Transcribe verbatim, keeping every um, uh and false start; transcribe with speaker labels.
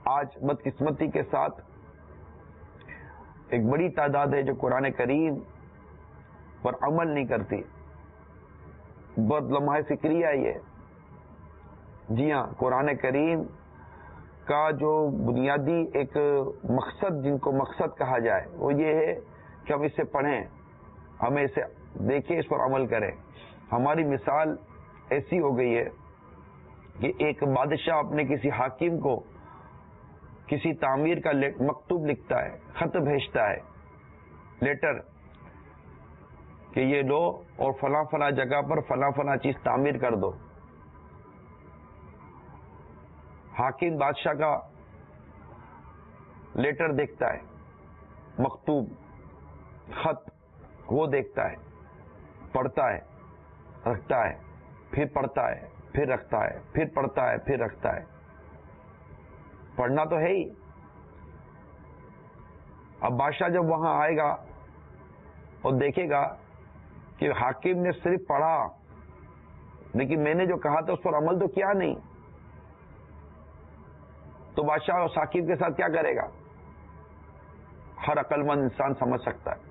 Speaker 1: آج بدقسمتی کے ساتھ ایک بڑی تعداد ہے جو قرآن کریم پر عمل نہیں کرتی. بہت لمحہ فکریہ یہ. جی ہاں، قرآن کریم کا جو بنیادی ایک مقصد، جن کو مقصد کہا جائے، وہ یہ ہے کہ ہم اسے پڑھیں، ہمیں اسے دیکھیں، اس پر عمل کریں. ہماری مثال ایسی ہو گئی ہے کہ ایک بادشاہ اپنے کسی حاکم کو کسی تعمیر کا مکتوب لکھتا ہے، خط بھیجتا ہے، لیٹر، کہ یہ لو اور فلاں فلاں جگہ پر فلاں فلاں چیز تعمیر کر دو. حاکم بادشاہ کا لیٹر دیکھتا ہے، مکتوب، خط، وہ دیکھتا ہے، پڑھتا ہے، رکھتا ہے، پھر پڑھتا ہے، پھر رکھتا ہے، پھر پڑھتا ہے، پھر رکھتا ہے. پڑھنا تو ہے ہی. اب بادشاہ جب وہاں آئے گا اور دیکھے گا کہ حاکم نے صرف پڑھا، لیکن میں نے جو کہا تھا اس پر عمل تو کیا نہیں، تو بادشاہ اس حاکم کے ساتھ کیا کرے گا؟ ہر عقل مند انسان سمجھ سکتا ہے